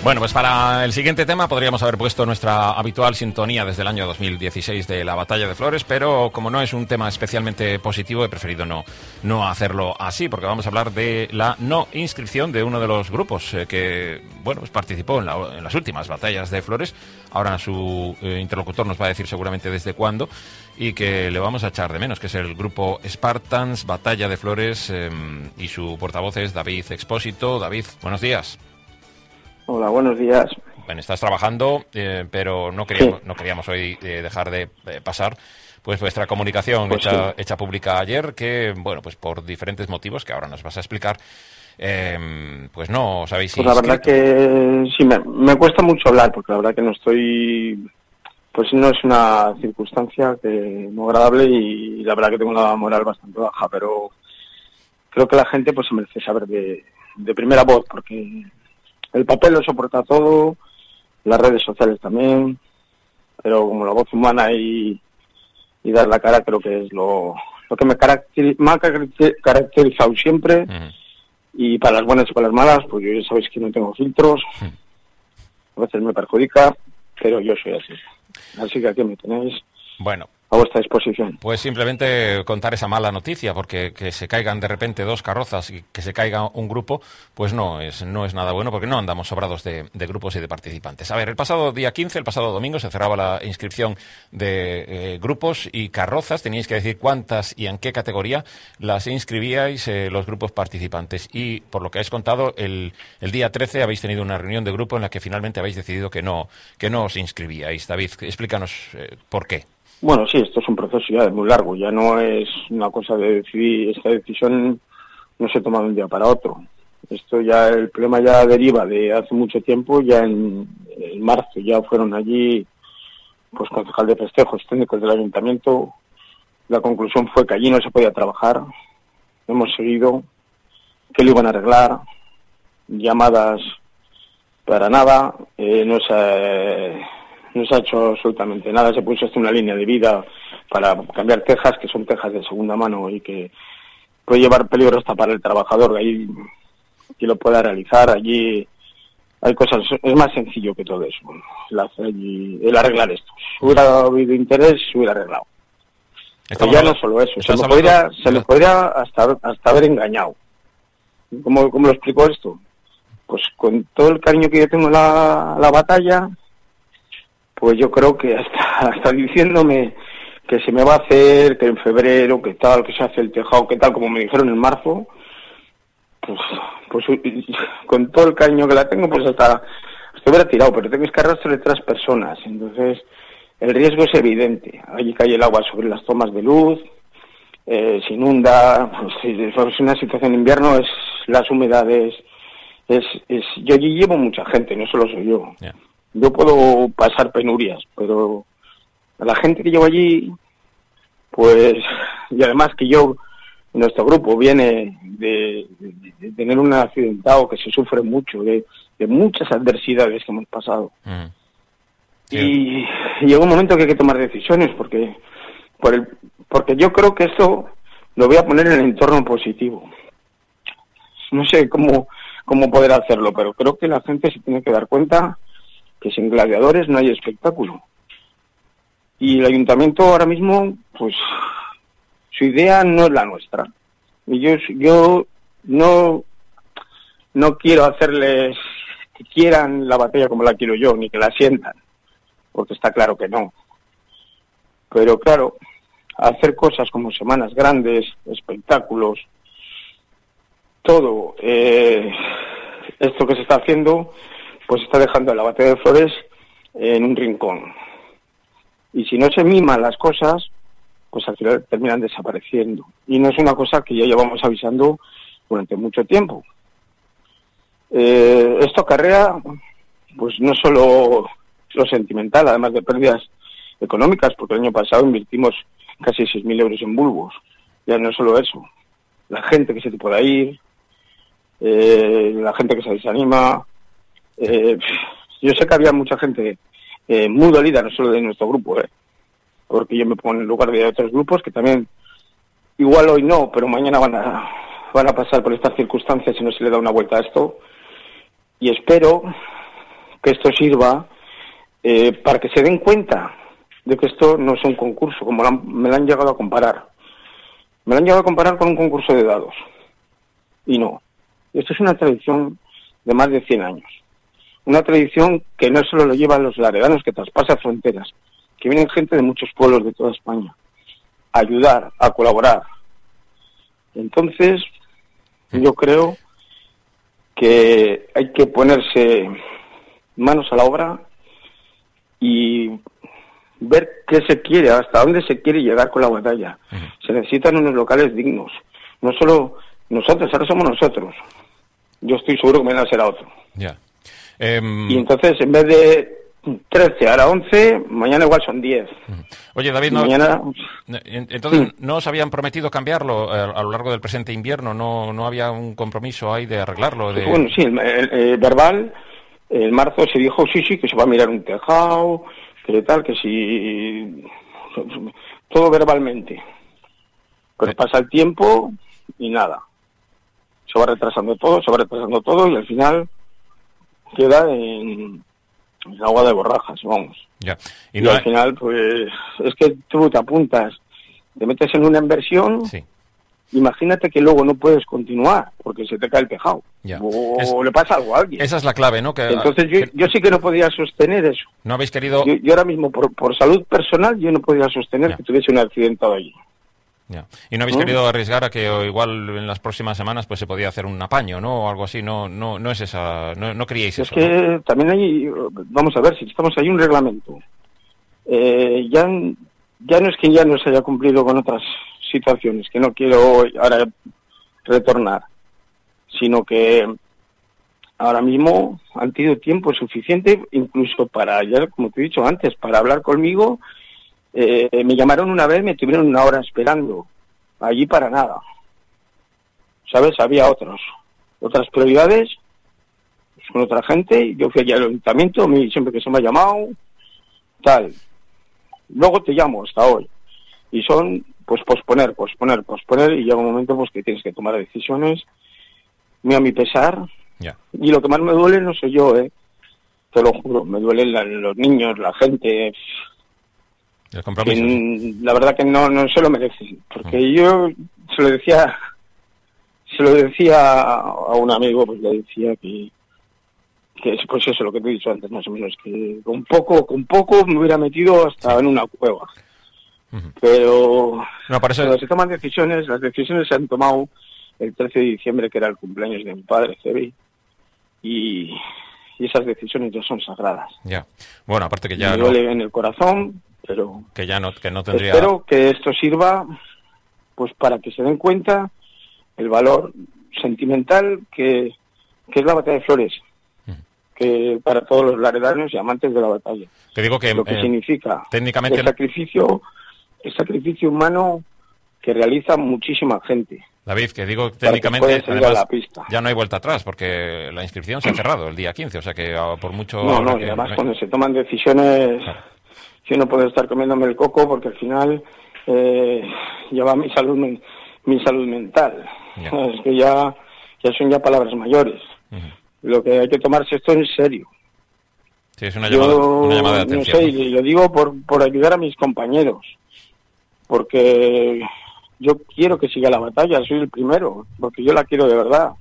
Bueno, pues para el siguiente tema podríamos haber puesto nuestra habitual sintonía desde el año 2016 de la Batalla de Flores, pero como no es un tema especialmente positivo, he preferido no hacerlo así, porque vamos a hablar de la no inscripción de uno de los grupos que, bueno, pues participó en las últimas batallas de Flores. Ahora su interlocutor nos va a decir seguramente desde cuándo, y que le vamos a echar de menos, que es el grupo Spartans, Batalla de Flores, y su portavoz es David Expósito. David, buenos días. Hola, buenos días. Bueno, estás trabajando, pero no queríamos hoy dejar de pasar pues vuestra comunicación hecha pública ayer, que, bueno, pues por diferentes motivos que ahora nos vas a explicar, pues no os habéis inscrito. Pues la verdad que sí, me cuesta mucho hablar, porque la verdad que no estoy... Pues no es una circunstancia muy agradable, y la verdad que tengo la moral bastante baja, pero creo que la gente pues se merece saber de primera voz, porque el papel lo soporta todo, las redes sociales también, pero como la voz humana y dar la cara creo que es lo que me ha caracterizado siempre. Y para las buenas y para las malas, pues yo ya sabéis que no tengo filtros, a veces me perjudica, pero yo soy así. Así que aquí me tenéis. Bueno, a vuestra disposición. Pues simplemente contar esa mala noticia, porque que se caigan de repente 2 carrozas y que se caiga un grupo, pues no es nada bueno, porque no andamos sobrados de grupos y de participantes. A ver, el pasado día 15, el pasado domingo, se cerraba la inscripción de grupos y carrozas. Teníais que decir cuántas y en qué categoría las inscribíais los grupos participantes. Y por lo que habéis contado, el día 13 habéis tenido una reunión de grupo en la que finalmente habéis decidido que no os inscribíais. David, explícanos por qué. Bueno, sí, esto es un proceso ya muy largo, ya no es una cosa de decidir, esta decisión no se toma de un día para otro. Esto ya, el problema ya deriva de hace mucho tiempo, ya en marzo ya fueron allí pues concejal de festejos, técnicos del ayuntamiento, la conclusión fue que allí no se podía trabajar, hemos seguido, que lo iban a arreglar, llamadas para nada, no se ha hecho absolutamente nada. Se puso hasta una línea de vida para cambiar tejas, que son tejas de segunda mano y que puede llevar peligro hasta para el trabajador ahí que lo pueda realizar. Allí hay cosas, es más sencillo que todo eso, el arreglar esto. Si hubiera habido interés, se hubiera arreglado. Pero ya no solo eso, se le podría hasta haber engañado. ¿Cómo lo explico esto? Pues con todo el cariño que yo tengo en la batalla, pues yo creo que hasta diciéndome que se me va a hacer, que en febrero, que tal, que se hace el tejado, que tal, como me dijeron en marzo, pues con todo el cariño que la tengo, pues hasta hubiera tirado, pero tengo que arrastrar de 3 personas, entonces el riesgo es evidente. Allí cae el agua sobre las tomas de luz, se inunda, pues es una situación de invierno, es las humedades, yo allí llevo mucha gente, no solo soy yo. Yeah. Yo puedo pasar penurias, pero a la gente que llevo allí, pues, y además que nuestro grupo viene de tener un accidentado que se sufre mucho, de muchas adversidades que hemos pasado. Sí. Y llega un momento que hay que tomar decisiones, porque yo creo que esto lo voy a poner en el entorno positivo. No sé cómo poder hacerlo, pero creo que la gente se tiene que dar cuenta que sin gladiadores no hay espectáculo. Y el ayuntamiento ahora mismo, pues, su idea no es la nuestra. Y yo no quiero hacerles que quieran la batalla como la quiero yo, ni que la sientan, porque está claro que no. Pero claro, hacer cosas como semanas grandes, espectáculos, todo esto que se está haciendo, pues está dejando a la Batalla de Flores en un rincón. Y si no se miman las cosas, pues al final terminan desapareciendo. Y no es una cosa que ya llevamos avisando durante mucho tiempo. Esto acarrea, pues no solo lo sentimental, además de pérdidas económicas, porque el año pasado invertimos casi 6.000 euros en bulbos. Ya no es solo eso. La gente que se te pueda ir, la gente que se desanima. Yo sé que había mucha gente muy dolida, no solo de nuestro grupo, porque yo me pongo en el lugar de otros grupos que también, igual hoy no, pero mañana van a pasar por estas circunstancias si no se le da una vuelta a esto. Y espero que esto sirva para que se den cuenta de que esto no es un concurso, como me lo han llegado a comparar. Me lo han llegado a comparar con un concurso de dados. Y no. Esto es una tradición de más de 100 años. Una tradición que no solo lo llevan los laredanos, que traspasa fronteras, que vienen gente de muchos pueblos de toda España a ayudar, a colaborar. Entonces, yo creo que hay que ponerse manos a la obra y ver qué se quiere, hasta dónde se quiere llegar con la batalla. Se necesitan unos locales dignos. No solo nosotros, ahora somos nosotros. Yo estoy seguro que mañana será otro. Ya. Y entonces, en vez de 13, ahora 11, mañana igual son 10. Oye, David, entonces, ¿no os habían prometido cambiarlo a lo largo del presente invierno? ¿No había un compromiso ahí de arreglarlo? Bueno, sí, el verbal, en marzo se dijo, sí, que se va a mirar un tejado, que tal, que sí, todo verbalmente. Pero pasa el tiempo y nada. Se va retrasando todo y al final queda en agua de borrajas, vamos. Ya. Y al final, pues, es que tú te apuntas, te metes en una inversión, sí. Imagínate que luego no puedes continuar porque se te cae el tejado. Ya. O le pasa algo a alguien. Esa es la clave, ¿no? Entonces yo sí que no podía sostener eso. No habéis querido... Yo ahora mismo, por salud personal, yo no podía sostener que tuviese un accidentado allí. Ya. Y no habéis querido arriesgar a que igual en las próximas semanas pues se podía hacer un apaño, ¿no? O algo así, no es esa... No queríais eso. Es que ¿no? También hay... Vamos a ver, si estamos ahí un reglamento. Ya no es que ya no se haya cumplido con otras situaciones, que no quiero ahora retornar, sino que ahora mismo han tenido tiempo suficiente, incluso para, ya como te he dicho antes, para hablar conmigo. Me llamaron una vez, me tuvieron una hora esperando, allí para nada. ¿Sabes? Había otras prioridades, pues, con otra gente. Yo fui allá al ayuntamiento, siempre que se me ha llamado, tal. Luego te llamo hasta hoy. Y son, pues, posponer, y llega un momento pues que tienes que tomar decisiones, muy a mi pesar. Yeah. Y lo que más me duele no soy yo, te lo juro, me duelen los niños, la gente. El compromiso. La verdad que no se lo merecen, porque yo se lo decía a un amigo, pues le decía que pues eso, lo que te he dicho antes, más o menos, que con poco me hubiera metido hasta en una cueva. Pero cuando se toman decisiones, las decisiones se han tomado el 13 de diciembre, que era el cumpleaños de mi padre, Cebi, y esas decisiones ya son sagradas. Ya. Bueno, aparte que ya me duele en el corazón, pero que no tendría... Espero que esto sirva pues para que se den cuenta el valor sentimental que es la batalla de Flores, que para todos los laredanos y amantes de la batalla. Te digo que lo que significa técnicamente el sacrificio humano que realiza muchísima gente. David, que digo técnicamente, además, la pista. Ya no hay vuelta atrás, porque la inscripción se ha cerrado el día 15, o sea que por mucho... y además cuando se toman decisiones, yo no puedo estar comiéndome el coco, porque al final lleva mi salud mental. Es que ya son palabras mayores. Lo que hay que tomarse esto en serio. Sí, es una llamada de atención. No sé, y lo digo por ayudar a mis compañeros, porque yo quiero que siga la batalla, soy el primero, porque yo la quiero de verdad.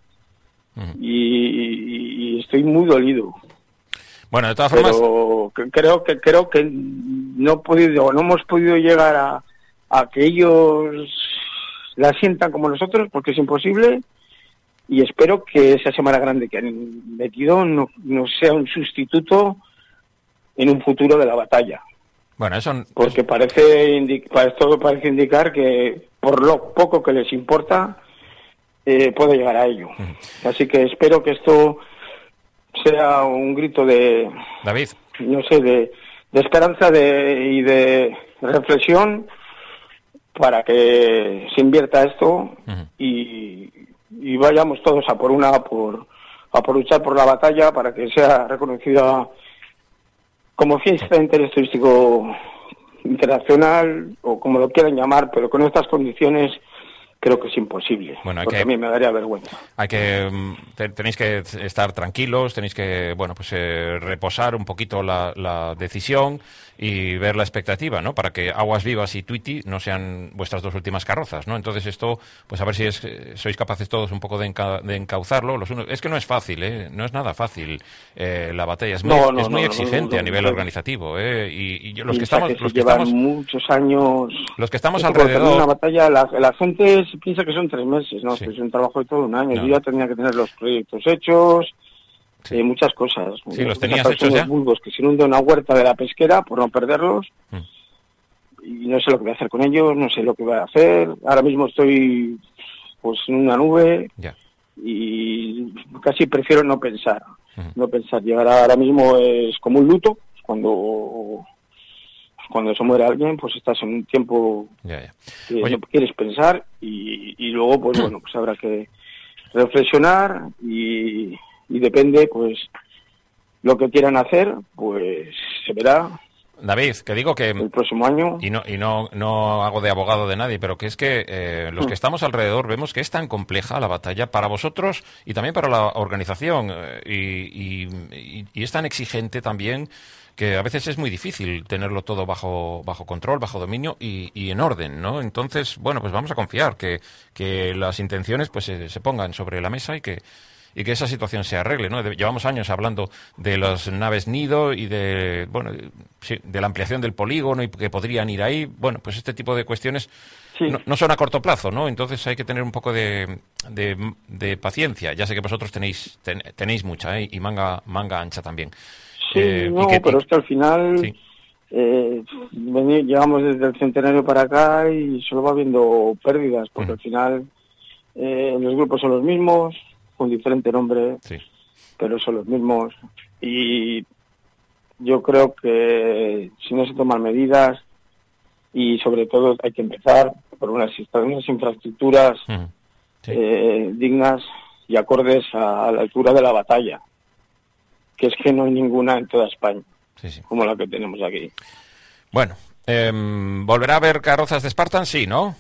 Y estoy muy dolido. Bueno, de todas formas... Pero creo que no hemos podido llegar a que ellos la sientan como nosotros, porque es imposible. Y espero que esa Semana Grande que han metido no sea un sustituto en un futuro de la batalla. Bueno, porque parece indicar que por lo poco que les importa puede llegar a ello. Así que espero que esto sea un grito de... David. No sé, de esperanza y de reflexión para que se invierta esto y vayamos todos a por luchar por la batalla para que sea reconocida como fiesta de interés turístico internacional, o como lo quieran llamar, pero con estas condiciones creo que es imposible, Bueno, porque a mí me daría vergüenza. Tenéis que estar tranquilos, tenéis que, bueno, pues reposar un poquito la decisión y ver la expectativa, ¿no? Para que Aguas Vivas y Tweety no sean vuestras dos últimas carrozas, ¿no? Entonces esto, pues a ver si sois capaces todos un poco de encauzarlo. Es que no es fácil, ¿eh? No es nada fácil la batalla. Es muy exigente a nivel organizativo, ¿eh? Y los que llevan muchos años. Los que estamos alrededor. Una batalla, la gente piensa que son 3 meses, ¿no? Sí. Es un trabajo de todo un año. No. Yo ya tenía que tener los proyectos hechos. Sí. Muchas cosas. Sí, los tenías hechos ya. Bulbos que se inunda una huerta de la pesquera por no perderlos. Y no sé lo que voy a hacer con ellos, no sé lo que voy a hacer. Ahora mismo estoy pues en una nube y casi prefiero no pensar. No pensar. Llegar ahora mismo es como un luto. Cuando se muere alguien, pues estás en un tiempo que no quieres pensar y luego, pues bueno, pues habrá que reflexionar y depende, pues, lo que quieran hacer, pues se verá. David, que digo que el próximo año. Y no hago de abogado de nadie, pero que es que los que estamos alrededor vemos que es tan compleja la batalla para vosotros y también para la organización y es tan exigente también que a veces es muy difícil tenerlo todo bajo control, bajo dominio y en orden, ¿no? Entonces, bueno, pues vamos a confiar que las intenciones pues se pongan sobre la mesa y que esa situación se arregle, ¿no? Llevamos años hablando de las naves nido y de la ampliación del polígono y que podrían ir ahí. Bueno, pues este tipo de cuestiones no son a corto plazo, ¿no? Entonces hay que tener un poco de paciencia. Ya sé que vosotros tenéis mucha, y manga ancha también. Sí, pero es que al final llevamos desde el centenario para acá y solo va habiendo pérdidas, porque al final los grupos son los mismos, con diferente nombre, pero son los mismos. Y yo creo que si no se toman medidas, y sobre todo hay que empezar por unas infraestructuras dignas y acordes a la altura de la batalla, que es que no hay ninguna en toda España, como la que tenemos aquí. Bueno, ¿volverá a haber carrozas de Spartan? Sí, ¿no?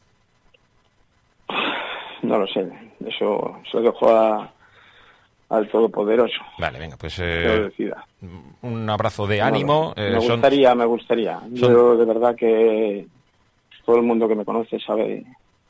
No lo sé, eso se lo dejo al Todopoderoso. Vale, venga, pues un abrazo de ánimo. Me gustaría. Yo de verdad que todo el mundo que me conoce sabe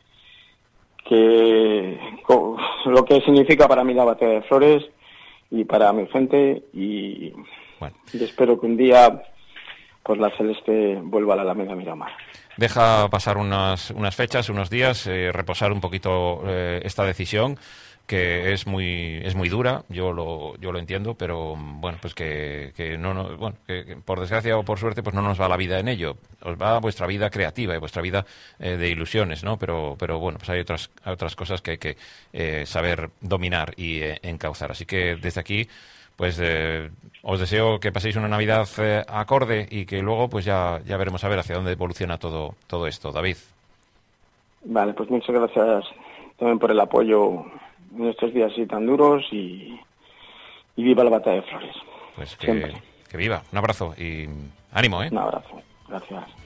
que lo que significa para mí la Batalla de Flores y para mi gente y espero que un día pues la Celeste vuelva a la Alameda Miramar. Deja pasar unas fechas, unos días, reposar un poquito esta decisión, que es muy dura, yo lo entiendo, pero bueno, pues que por desgracia o por suerte pues no nos va la vida en ello, os va vuestra vida creativa y vuestra vida de ilusiones, ¿no? Pero bueno, pues hay otras cosas que hay que saber dominar y encauzar, así que desde aquí pues os deseo que paséis una Navidad acorde y que luego pues ya veremos a ver hacia dónde evoluciona todo esto. David. Vale, pues muchas gracias también por el apoyo en estos días así tan duros y viva la Batalla de Flores. Pues que viva. Un abrazo y ánimo, ¿eh? Un abrazo. Gracias.